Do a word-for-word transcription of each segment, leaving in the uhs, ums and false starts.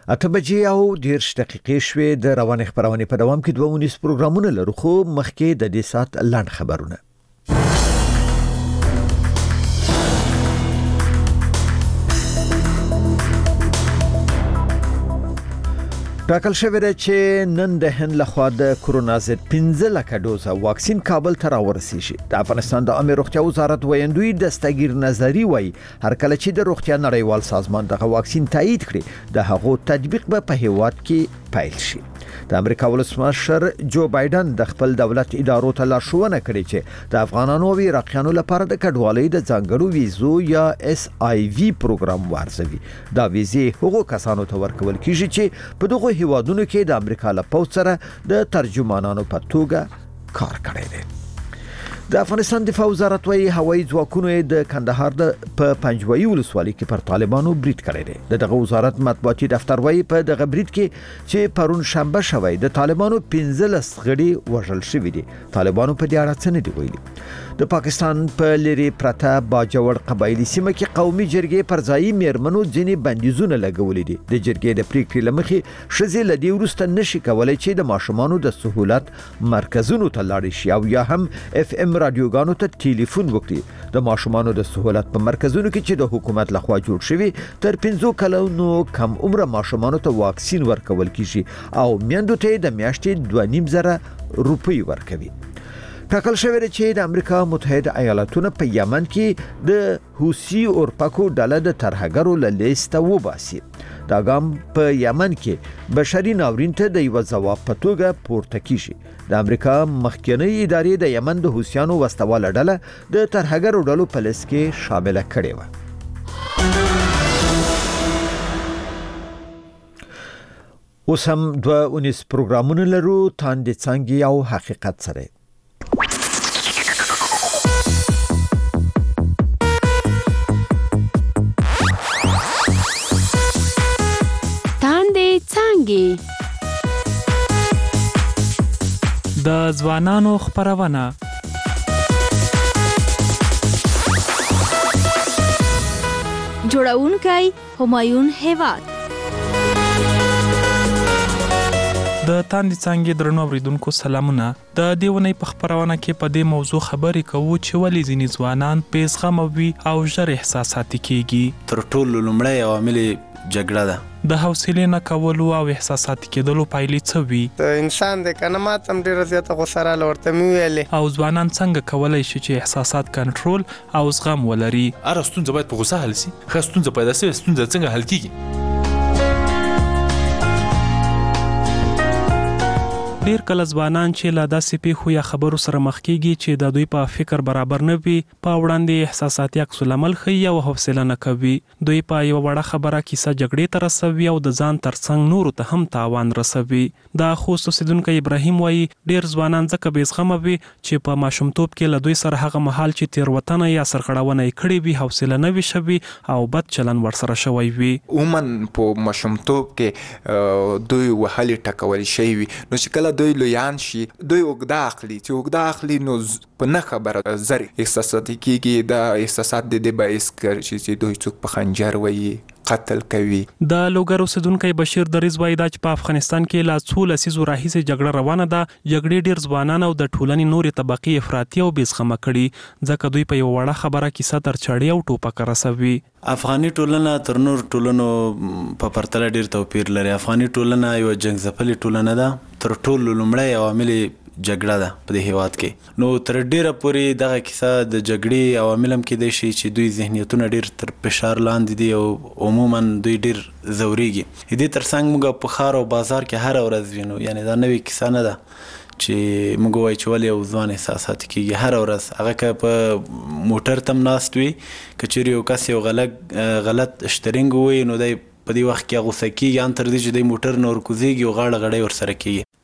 اته بجې او دیرش دقیقې شوې د روانې خبرونې په دوام کې دوه ونیس پروګرامونه لرو خو مخکې د دې سات لاند خبرونه. ټاکل شوی دی چې نن د هند لخوا د کرونا ضد پنځه لکه ډوزه واکسین کابل ته راورسیږي. د افغانستان د عامه روغتیا وزارت ویاندوی دستگیر نظری وایي هر کله چې د روغتیا نړیوال سازمان دغه واکسین تایید کړي د هغو تطبیق به په هیواد کې پیل شي. د امریکا ولسمشر جو بایدن د خپل دولت ادارو ته لارښوونه کړې چې د افغانانو او عراقیانو لپاره د کډوالۍ د ځانګړو ویزو یا اس آی وی پروګرام وارزوي. دا ویزې هغو کسانو ته ورکول کیږي چې په دغه هیوادونو کې د امریکا له پوځ سره د ترجمانانو په توګه کار کړی دی. د افغانستان دفاع وزارت وايي هوایي ځواکونو د کندهار د په پنجوایي ولسوالۍ کې پر طالبانو برید کړی دی. دغه وزارت مطبوعاتي دفتر وايي په دغه برید کې چې پرون شنبه شوی د طالبانو پنځلس غړي وژل شوي دي. طالبانو په دې اړه څه نه دی ویلي. د پاکستان په لری پرته باجوړ قبایلی سیمه کې قومي جرګې پر ځای میرمنو ځینې بندیزونه لګولې دي. د جرګې د پریکړې لمخې شذې لدی ورسته نشي کولای چې د ماشومانو د سہولت مرکزونو ته لاړ شي او یا هم اف ام رادیوګانو ته ټلیفون وکړي. د ماشومانو د سہولت په مرکزونو کې چې د حکومت لخوا جوړ شوی تر پنځه کلونو کم عمر ماشومانو ته واکسین ورکول کیږي او میندو ته د میاشتې دوه نیم زره روپۍ ورکوي. ټاکل شوی دی چې د امریکا متحده ایالاتونو په یمن کې د حوثي اورپکو ډله د ترهګرو له لیسته وباسي. دا ګام په یمن کې بشري ناورین ته د یو ځواب په توګه پورته کیږي. د امریکا مخکنی ادارې د یمن د حوثیانو وسوال ډله د ترهګرو ډلو په لیست کې شامل کړي و. اوس هم دوه ونیس پروګرامونه لرو تاندې څنګه او حقیقت سره. د ځوانانو خبرونه جوړونکی همایون هیواد. د تاندې څنګه درنو اوریدونکو سلامونه. د دیونې په خبرونه کې په دې موضوع خبرې کوو چې ولې ځینې ځوانان بېزغمه وي او ژر احساساتي کیږي. تر ټولو لومړی عوامل جګړه ده. د حوصلې نه کولو او احساساتي کېدلو پایلې څه وي؟ ته انسان د کنه ماتم ډیره زیاته غوسه را لورته مې ویلې. او ځوانان څنګه کولای شي چې احساسات کنټرول او زغم ولري؟ اره ستونزه باید په غوسه حل شي. خاص ستونزه پیدا شي ستونزه څنګه حل کیږي؟ ډیر کله ځوانان چې لا داسې پیښو یا خبرو سره مخ کیږي چې د دوی په فکر برابر نه وي په وړاندې احساساتي عکس العمل ښیي او حوصله نه کوي. دوی په یو وړه خبره کیسه جګړې ته رسوي او د ځان ترڅنګ نورو ته هم تاوان رسوي. د خوست اوسیدونکی ابراهیم وایي ډیر ځوانان ځکه بېزغمه وي چې په ماشومتوب کې له دوی سره هغه مهال چې تېروتنه یا سرغړونه یې کړې وي حوصله نه وي شوي او بد چلن ورسره شوی وي. عموما په ماشومتوب کې دوی وهلې ټکول شوي وي نو چې کله دوی لویان شي دوی اوږده اخلي چې اوږده اخلي نو په نه خبره زر احساساتي کیږي. دا احساسات د دې باعث کړي چې دوی څوک په خنجر وایي قتل کوي. د لوګر اوسیدونکی بشیر دریز وایي دا چې په افغانستان کې لا څو لسیزو راهیسې جګړه روانه ده. جګړې ډیر ځوانان او د ټولنې نورې طبقې افراطي او بېزغمه کړي ځکه دوی په یو وړه خبره کیسه تر چړې او ټوپک رسوي. افغاني ټولنه تر نور ټولنو په پرتله ډیر توپیر لري. افغاني ټولنه یو جنګ ځپلې ټولنه ده. تر ټولو لومړی عوامل جګړه ده په دې هیواد کې. نو تر ډیره پورې دغه کیسه د جګړې عوامل هم کېدای شي چې دوی ذهنیتونه ډیر تر فشار لاندې دي او عموما دوی ډیر ځورېږي. دې ترڅنګ موږ په ښار او بازار کې هره ورځ وینو. یعنې دا نوې کیسه نه ده چې موږ وایو چې ولې یو ځوان احساساتي کېږي. هره ورځ هغه که په موټر تم ناست وي که چیرې یو کس یو غلط غلط شترنګ ووایي نو دی په دې وخت کې غوسه کېږي ان تر دې چې دی موټر نه ورکوزېږي او غاړه غړۍ ورسره کېږي.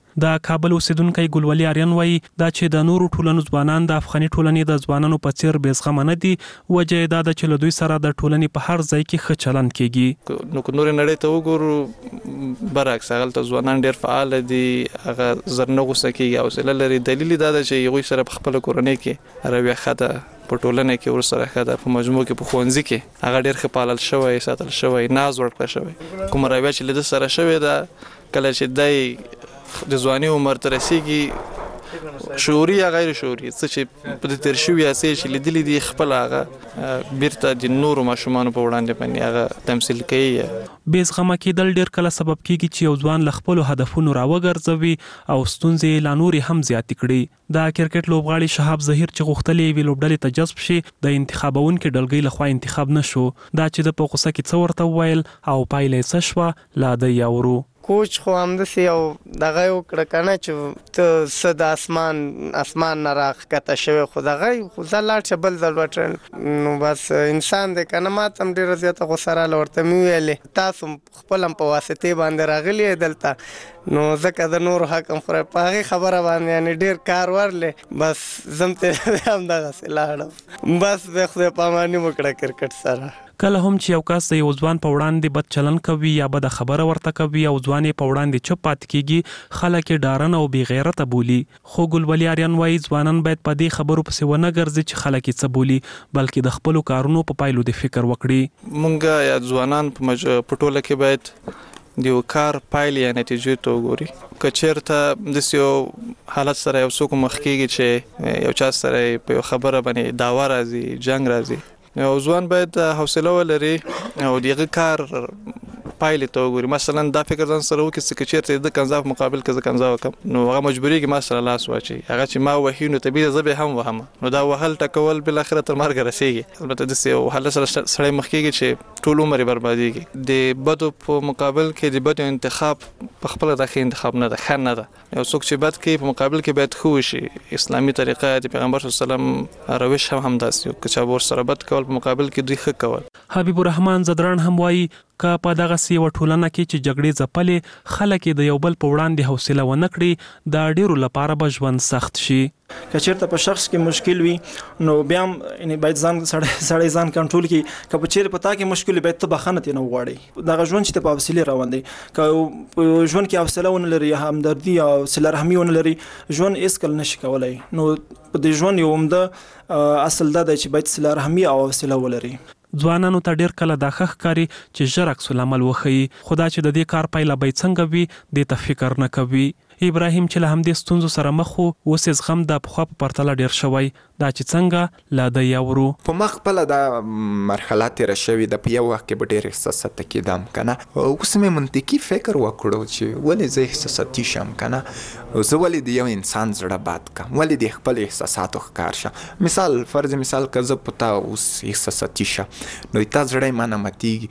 د کابل اوسیدونکو ګلولي آریان وایي دا چې د نورو ټولنو ځوانان د افغاني ټولنې د ځوانانو په څیر بې زغمه نه دي، وجه یې دا ده چې له دوی سره د ټولنې په هر ځای کې ښه چلند کیږي. نو که نورې نړۍ ته وګورو برعکس هغلته ځوانان ډېر فعال دي، هغه زر نه غوسه کیږي، حوصله لري. دلیل دا ده چې هغوی سره په خپله کورنۍ کې رویه ښه ده، په ټولنه کې ورسره ښه ده، په مجموع کې په ښوونځي کې هغه ډېر ښه پالل شوی، ساتل شوی، ناز ورکړه شوی. کومه رویه چې له ده سره شوې ده، کله چې دی د ځواني عمر ته رسیږي، شعوري یا غیر شعوري څه چې په دې تیر شوي هڅې چې لیدلي دي خپل هغه بیرته د نورو ماشومانو په وړاندې باندې هغه تمثیل کوي. بې زغمه کېدل ډېر کله سبب کیږي چې یو ځوان له خپلو هدفونو راوګرځوي او ستونزې لا نورې هم زیاتې کړي. د کرکټ لوبغاړي شهاب ظهیر چې غوښتل یوې لوبډلې ته جذب شي د انتخابونکو ډلګۍ لخوا انتخاب نشو. دا چې د په غوسه کې څه ورته وویل او پایله یې څه شوه، لا دی اورو. کوچ خو همداسې یو دغه یې وکړه که نه چې ته څه د اسمان اسمان نه راښکته شوې، خو دغه خو ځه لاړ شه بل ځل وټرل. نو بس انسان دی که نه، ما ته هم ډېره زیاته غوسه راله، ورته مې وویلې تاسو خپل هم په واسطې باندې راغلي یې دلته، نو ځکه د نورو حق هم خورئ. په هغې خبره باندې یعنې ډېر کار ورلې، بس زم ترې همدغسې لاړم. بس بیا خدای پاماني وکړه کرکټ سره. کله هم چې یو کس د یو ځوان په وړاندې بد چلن کوي یا بده خبره ورته کوي او ځوان یې په وړاندې چوپ پاتې کیږي، خلک یې ډارن او بې غیرته بولي. خو ګلولي آریان وایي ځوانان باید په دې خبرو پسې ونه ګرځي چې خلک یې څه بولي، بلکې د خپلو کارونو په پایلو د فکر وکړي. مونږ یا ځوانان په مج... په ټوله کې باید د یو کار پایلې یا نتیجې ته وګوري. که چېرته داسې یو حالت سره یو څوک مخ کېږي چې یو چا سره په یو خبره باندې دعوه راځي، جنګ راځي، یو ځوان باید حوصله ولري او د هغه کار پایلې ته وګوري. مثلا دا فکر ځان سره وکړي چې که چېرته د کنځا په مقابل کې زه کنځا وکړم، نو هغه مجبورېږي ما سره لاس واچوي. هغه چې ما وهي نو طبیعي زه به هم وهم، نو دا وهل ټکول بالاخره تر مرګه رسېږي. البته داسې یو حالت سره سړی مخ کېږي چې ټول عمر یې بربادېږي. د بدو په مقابل کې د بدو انتخاب په خپله دا ښه انتخاب نه ده، ښه نه ده. یو څوک چې بد کوي په مقابل کې باید ښه وشي. اسلامي طریقه د پیغمبر صلی الله علیه وسلم روش هم همداسې، که چا ورسره بد کول په مقابل کې دوی ښه کول. حبیب الرحمن زدران هم وایي که په دغسې یوه ټولنه کې چې جګړې ځپلې خلک یې د یو بل په وړاندې حوصله ونه کړي، د ډېرو لپاره به ژوند سخت شي. که چېرته په شخص کې مشکل وي نو بیا هم یعنې باید ځان سړی ځان کنټرول کړي. که په چېرې په تا کې مشکل وي باید ته بخښنه ترېنه وغواړې. دغه ژوند چې ته په حوصلې روان دی، که په ژوند کې حوصله ونه لري، همدردي او صله رحمي ونه لري، ژوند هېڅکله نشي کولی. نو په دې ژوند یو عمده اصل دا دی چې باید صله رحمي او حوصله ولري. ځوانانو ته ډېر کله دا ښه ښکاري چې ژر عکس العمل وښیي، خو دا چې د دې کار پایله به یې څنګه وي دې ته فکر نه کوي. ابراهیم چې له همدې ستونزو سره مخ و، اوس یې زغم د پخوا په پرتله ډېر شوی. دا چې څنګه لا دی اورو. په ما خپله دا مرحله تېره شوې ده، په یو وخت کې به ډېر احساساته کېدم که نه. اوس مې منطقي فکر وکړو چې ولې زه احساساتي شم که نه، زه ولې د یو انسان زړه باد کړم، ولې د خپل احساساتو ښکار شم. مثال فرض مثال که زه په تا اوس احساساتي شم نو تا زړه یې ما نه ماتېږي،